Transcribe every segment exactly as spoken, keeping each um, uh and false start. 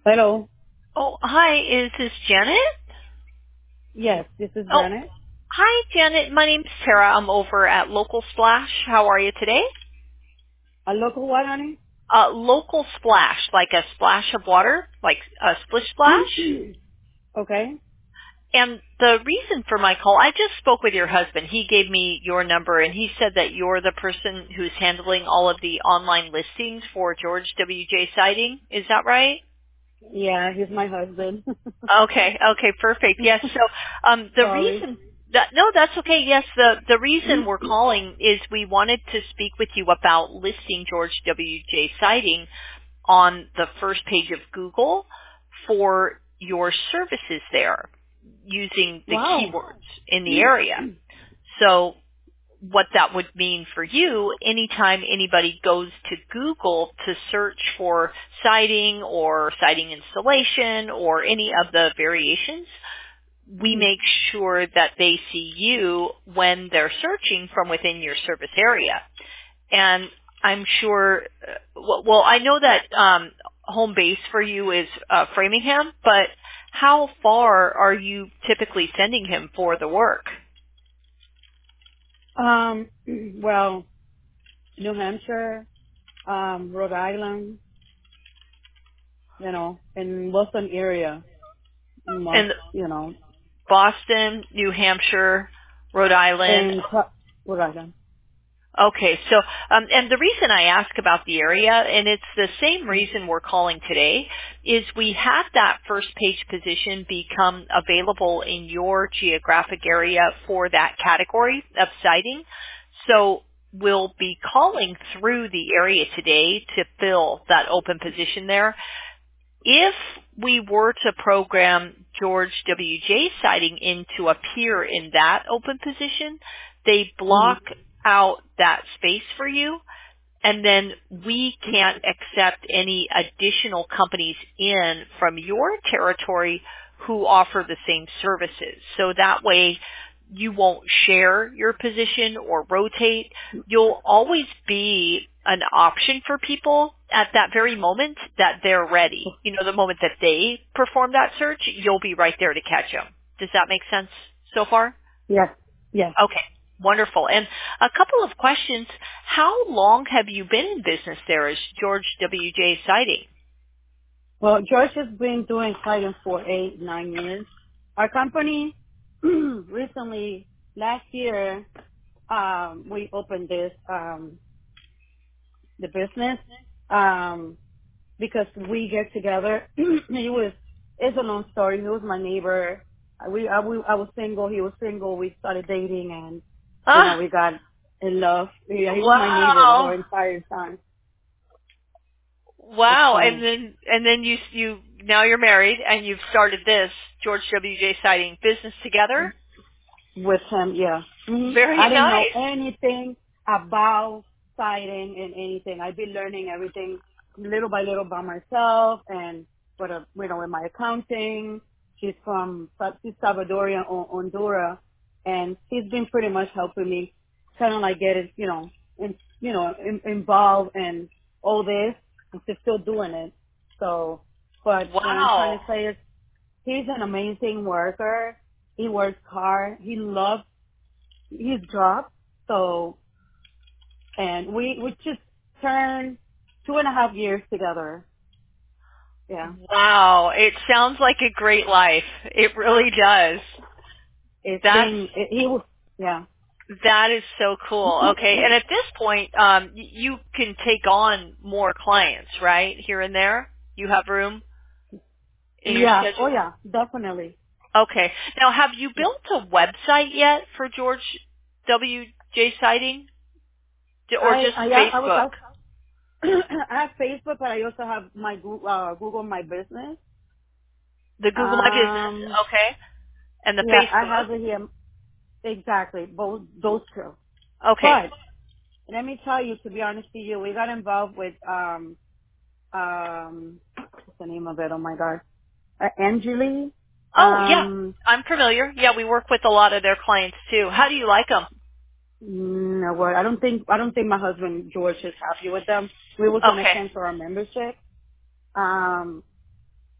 Hello. Oh, hi. Is this Janet? Yes, this is Oh, Janet. hi, Janet. My name's Tara. I'm over at Local Splash. How are you today? A local what, honey? Uh, Local Splash, like a splash of water, like a splish splash. Okay. And the reason for my call, I just spoke with your husband. He gave me your number, and he said that you're the person who's handling all of the online listings for George W J Siding. Is that right? Yeah, he's my husband. Okay, okay, perfect. Yes. So um, the Sorry. reason that no, that's okay. Yes, the the reason we're calling is we wanted to speak with you about listing George W J Siding on the first page of Google for your services there using the Wow. keywords in the area. So what that would mean for you, anytime anybody goes to Google to search for siding or siding installation or any of the variations, we make sure that they see you when they're searching from within your service area. And I'm sure, uh, well, well, I know that um, home base for you is uh, Framingham, but how far are you typically sending him for the work? Um, well, New Hampshire, um, Rhode Island, you know, in Boston area, most, And you know, Boston, New Hampshire, Rhode Island. and Pro- Rhode Island. Okay, so um, and the reason I ask about the area, and it's the same reason we're calling today, is we had that first page position become available in your geographic area for that category of siding. So we'll be calling through the area today to fill that open position there. If we were to program George W J siding in to appear in that open position, they Mm-hmm. block out that space for you, and then we can't accept any additional companies in from your territory who offer the same services. So that way you won't share your position or rotate. You'll always be an option for people at that very moment that they're ready. You know, the moment that they perform that search, you'll be right there to catch them. Does that make sense so far? Yes, yes. Okay, wonderful. And a couple of questions. How long have you been in business there as George W J Siding? Well, George has been doing siding for eight, nine years. Our company recently, last year, um, we opened this, um, the business, um, because we get together. He was, it's a long story. He was my neighbor. I- We, I, we, I was single. He was single. We started dating and, you know, Ah, we got in love. Yeah, he was my neighbor the whole wow. entire time. It's Wow. And funny. then, and then you, you, now you're married and you've started this George W J Siding business together? With him, yeah. hmm I Very didn't know nice. anything about siding and anything. I've been learning everything little by little by myself and with a, you know, with my accounting. She's from, she's Salvadorian, Hon- Honduras, and she's been pretty much helping me kind of like get it, you know, in, you know, in, involved in all this, and she's still doing it. So, but what I'm trying Wow. to say is he's an amazing worker. He works hard. He loves his job. So, and we, we just turned two and a half years together. Yeah. Wow. It sounds like a great life. It really does. It's That's been, it, he was, yeah. that is so cool. Okay, and at this point, um, y- you can take on more clients, right? Here and there, you have room in your Yeah. Oh schedule. yeah, definitely. Okay. Now, have you Yeah. built a website yet for George W J Siding, D- or I, just I, I was, Facebook? out- I have Facebook, but I also have my Google, uh, Google My Business. The Google My Business, Um, okay, and the yeah, I Facebook. have it here. Exactly. Both, those two. Okay. But let me tell you, to be honest with you, we got involved with, um, um, what's the name of it? Oh my God. Uh, Angeli. Oh yeah, Um, I'm familiar. Yeah, we work with a lot of their clients too. How do you like them? no, well, I don't think, I don't think my husband George is happy with them. We were going to Okay. cancel our membership. Um,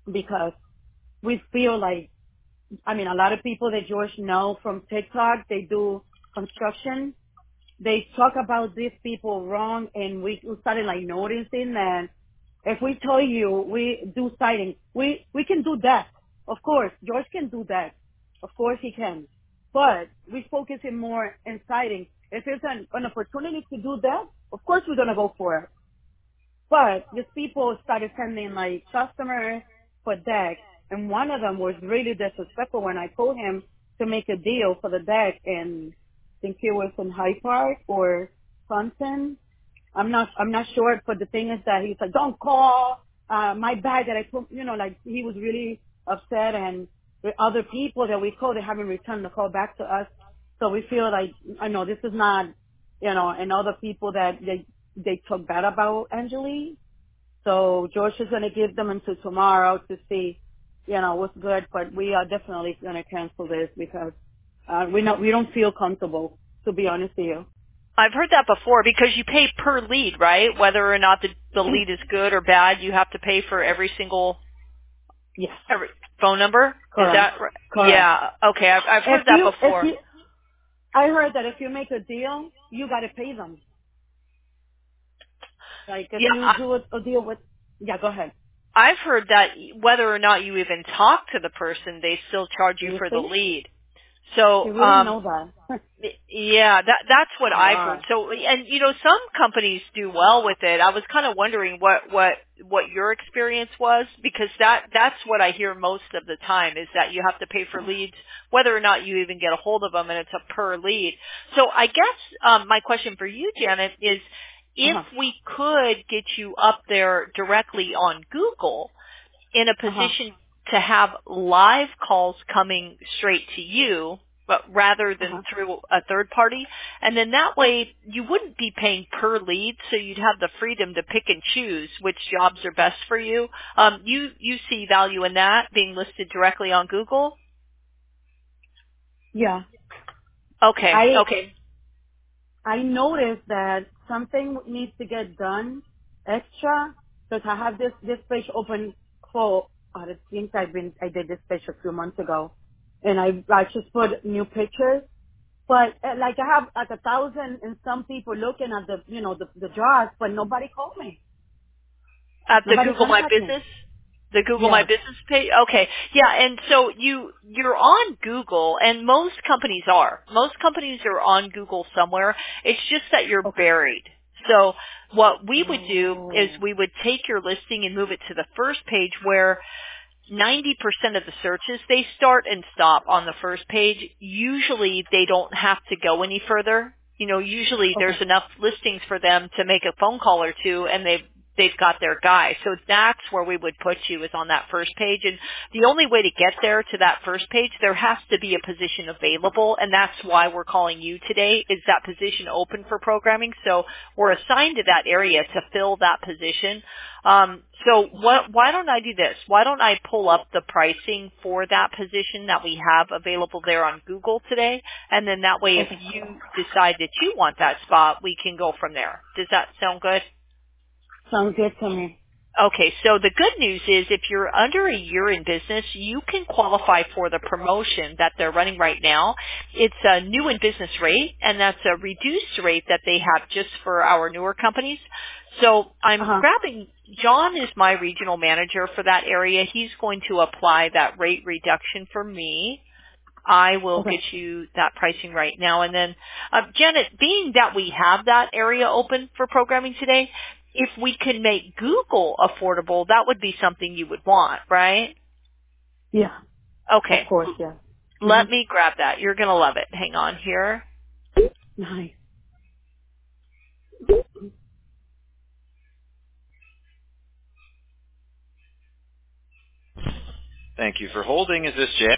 because we feel like, I mean, a lot of people that George know from TikTok, they do construction. They talk about these people wrong, and we started like noticing that if we tell you we do siding, we, we can do that. Of course, George can do that. Of course he can. But we focus in more in siding. If there's an, an opportunity to do that, of course we're going to go for it. But these people started sending like customers for deck, and one of them was really disrespectful when I told him to make a deal for the deck, and I think it was in Hyde Park or something. I'm not, I'm not sure, but the thing is that he's like, don't call, uh, my bad that I put, you know, like he was really upset, and the other people that we called, they haven't returned the call back to us. So we feel like, I know this is not, you know, and other people that they, they talk bad about Angeli. So George is going to give them until tomorrow to see, you know, what's good, but we are definitely going to cancel this because, uh, we not, we don't feel comfortable, to be honest with you. I've heard that before because you pay per lead, right? Whether or not the, the lead is good or bad, you have to pay for every single Yes. every phone number. Correct. Is that right? Correct. Yeah. Okay. I've, I've heard If that you, if before. you, I heard that if you make a deal, you got to pay them. Like if Yeah. you I, do a, a deal with, yeah, go ahead. I've heard that whether or not you even talk to the person, they still charge you You for the see? lead. So, See, we didn't um, know that. yeah, that that's what I've heard. Wow. So, and you know, some companies do well with it. I was kind of wondering what what what your experience was, because that that's what I hear most of the time is that you have to pay for leads, whether or not you even get a hold of them, and it's a per lead. So, I guess um, my question for you, Janet, is if Uh-huh. we could get you up there directly on Google in a Uh-huh. position to have live calls coming straight to you, but rather than Uh-huh. through a third party. And then that way you wouldn't be paying per lead, so you'd have the freedom to pick and choose which jobs are best for you. Um, you, you see value in that being listed directly on Google? Yeah. Okay, I, okay. I noticed that something needs to get done extra because I have this, this page open for, uh, I think I've been, I did this page a few months ago, and I, I just put new pictures. But uh, like I have like a thousand and some people looking at the, you know, the, the jobs, but nobody called me. At the Nobody Google My contacted me. Business? The Google My Yes. Business page? Okay. Yeah, and so you, you're on Google, and most companies are. Most companies are on Google somewhere. It's just that you're Okay. buried. So what we would do is Oh. we would take your listing and move it to the first page where ninety percent of the searches, they start and stop on the first page. Usually they don't have to go any further. You know, usually Okay. there's enough listings for them to make a phone call or two, and they've they've got their guy. So that's where we would put you, is on that first page. And the only way to get there to that first page, there has to be a position available, and that's why we're calling you today. Is that position open for programming? So we're assigned to that area to fill that position. Um, so what, why don't I do this? Why don't I pull up the pricing for that position that we have available there on Google today? And then that way, if Okay. you decide that you want that spot, we can go from there. Does that sound good? Sounds good to me. Okay, so the good news is if you're under a year in business, you can qualify for the promotion that they're running right now. It's a new in business rate, and that's a reduced rate that they have just for our newer companies. So I'm Uh-huh. grabbing, John is my regional manager for that area. He's going to apply that rate reduction for me. I will Okay. get you that pricing right now. And then, uh, Janet, being that we have that area open for programming today, if we can make Google affordable, that would be something you would want, right? Yeah. Of Okay. course, yeah. Let Mhm. me grab that. You're going to love it. Hang on here. Nice. Thank you for holding. Is this Jan?